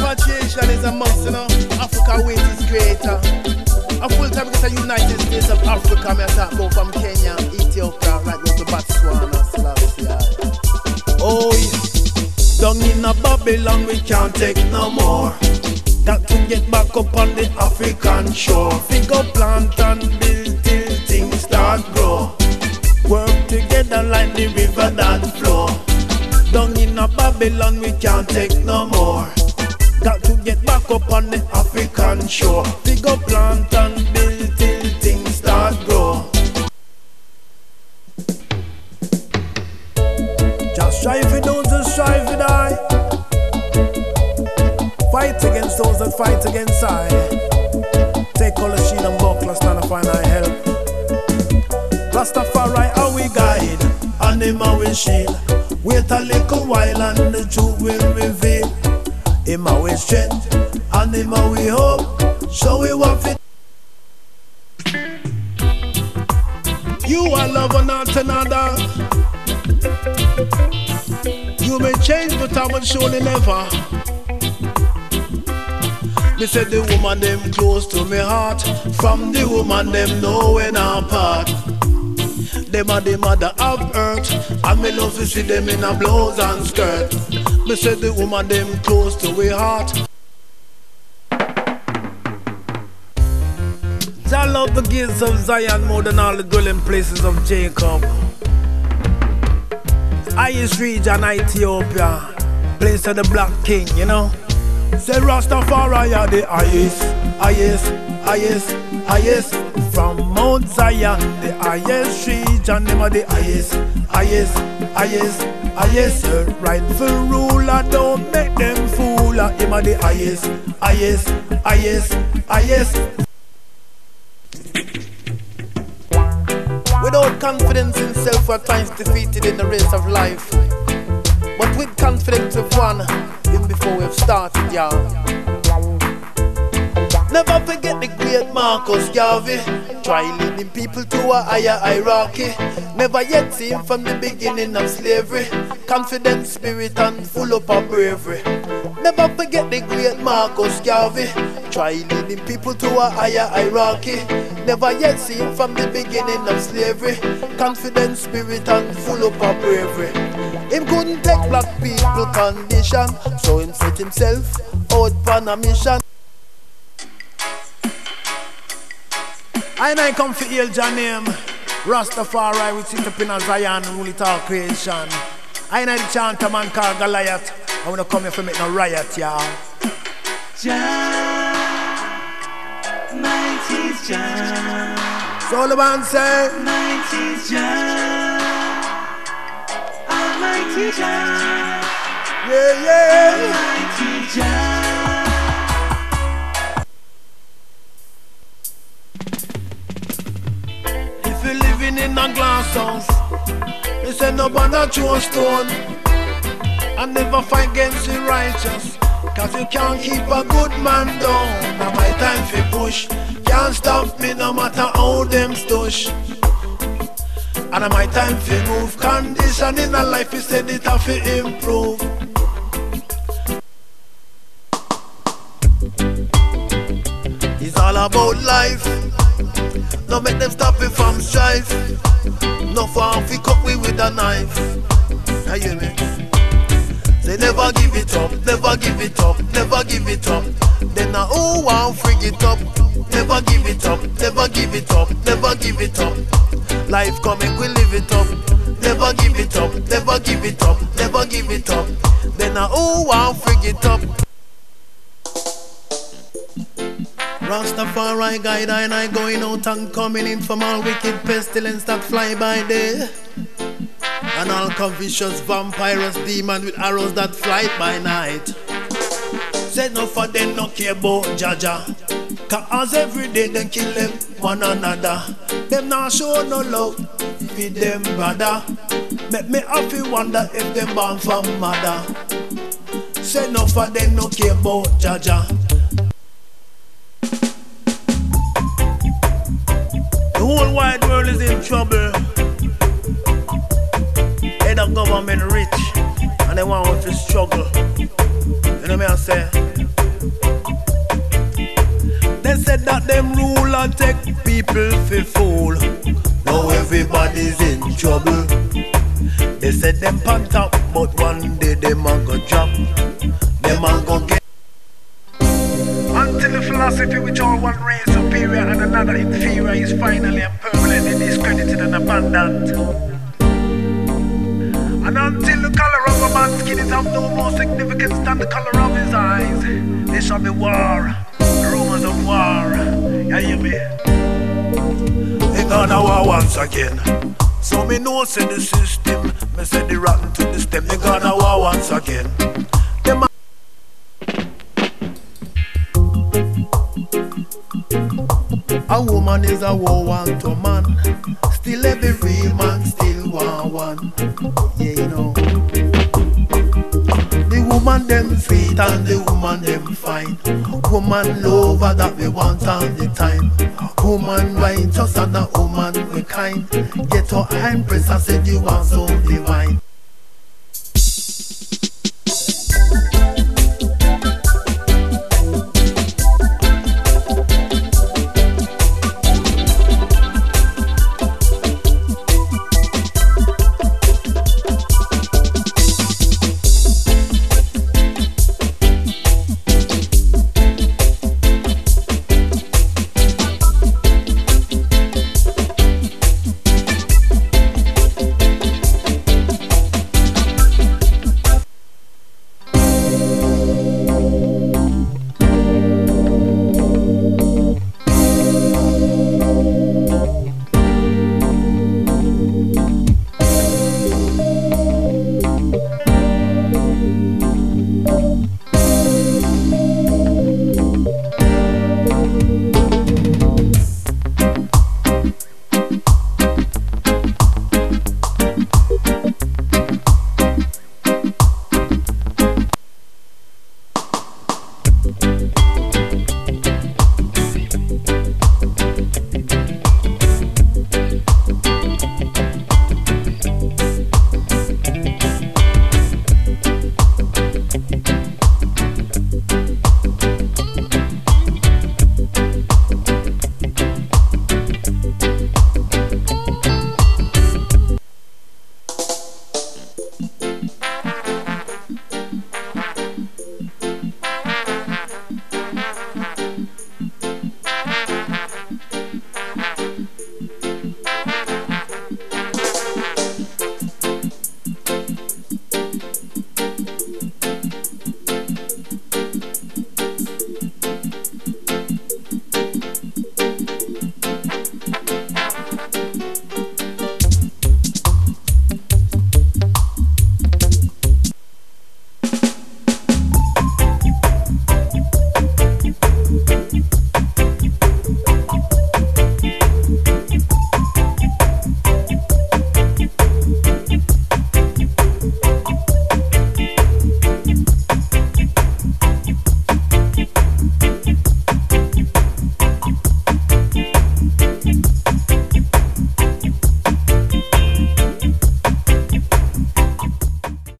repatriation is a must, you know. Africa waits its creator. A full time because the United States of Africa, me talk about from Kenya, Ethiopia, right go to Botswana, Selassie. Oh yeah. Down in a Babylon we can't take no more. Got to get back up on the African shore. Figure plant and build till things start grow. Work together like the river that flow. Down in a Babylon we can't take no more. Got to get back up on the African shore. Figure plant and build till things start grow. Just strive for those who strive to die. Fight against those that fight against I. Take all the shield and buckler, stand up and I help. Rastafari how we guide, and him how we shield. Wait a little while and the truth will reveal. Him how we strength, and him how we hope. So we want it. You are love and not another. You may change but I will surely never. Me say the woman them close to me heart. From the woman them know when I'm apart. Them are the mother of earth, and me love to see them in a blouse and skirt. Me say the woman them close to me heart. I love the gates of Zion more than all the dwelling places of Jacob. Highest region Ethiopia, place of the black king, you know. Say Rastafari are the highest, highest, highest, highest. From Mount Zion, the highest region, them are the highest, highest, highest, highest. The rightful ruler, don't make them fool. Him are the highest, highest, highest, highest. Without confidence in self, we're twice defeated in the race of life. But with confidence we've won, even before we've started, y'all. Never forget the great Marcus Garvey. Try leading people to a higher hierarchy. Never yet seen from the beginning of slavery. Confident spirit and full up of bravery. Never forget the great Marcus Garvey. Try leading people to a higher hierarchy. Never yet seen from the beginning of slavery. Confident spirit and full up of bravery. Him couldn't take black people condition, so him set himself out on a mission. I come for hail Jah name. Rastafari we sit up in a Zion, rule it all creation. I the chanter man called Goliath. I wanna come here for make no riot, y'all. Jah, mighty Jah. So the man say, mighty Jah, Almighty Jah. yeah, yeah. Almighty Jah. If you're living in a glass house, they say no banner throw a stone, and never fight against the righteous, cause you can't keep a good man down. Now my time for push, can't stop me no matter how them stush. And my time for move, condition in a life is said it have to improve. It's all about life. No make them stop it from strife. No farm fi cut we with a knife. You hear me? Say never give it up, never give it up, never give it up. Then I who want frig it up. Never give it up, never give it up, never give it up. Life coming, we live it up. Never give it up, never give it up, never give it up. Then I who want frig it up. Rastafari guide and I going out and coming in from all wicked pestilence that fly by day, and all vicious vampires, demon with arrows that fly by night. Say no for them no care about Jaja, cause every day they kill them one another. Them not show no love for them brother. Make me happy wonder if them born from mother. Say no for them no care about Jaja. The whole wide world is in trouble. Head of government rich, and they want us to struggle. You know what I say? They said that them rule and take people for fool. Now everybody's in trouble. They said them pant up, but one day them a go drop. Them a go get. Until the philosophy which all one race superior and another inferior is finally and permanently discredited and abandoned. And until the color of a man's skin is of no more significance than the color of his eyes, there shall be war, rumors of war. You hear me? They gonna war once again. So me know say the system, me say the rotten to the stem. They gonna war once again. Them a woman is a war want to man. Still every real man still want one. Yeah, you know. The woman them sweet and the woman them fine. Woman lover that we want all the time. Woman righteous and a woman we kind. Get her impress and said you are so divine.